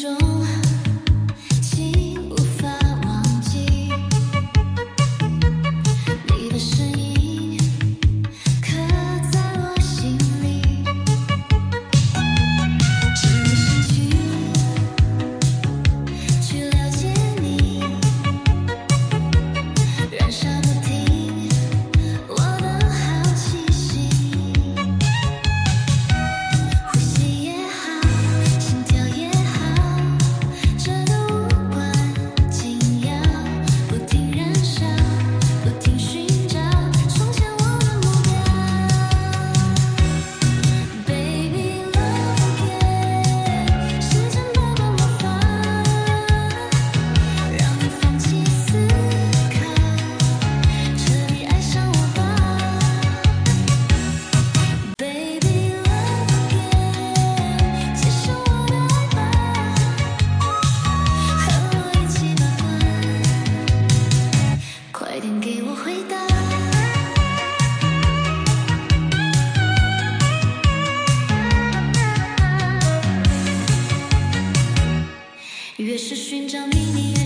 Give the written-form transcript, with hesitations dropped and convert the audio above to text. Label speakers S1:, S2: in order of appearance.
S1: 种情无法忘记，你的身影刻在我心里，只是去了解你，燃烧不停我的好奇心，呼吸也好，心跳也好，这都无关紧要，不停燃烧，不停寻找，冲向我的目标。Baby love again，时间拨动魔法，让你放弃思考，彻底爱上我吧。Baby love again，接受我的爱吧，和我一起把关，快点给我回答。越是寻找秘密。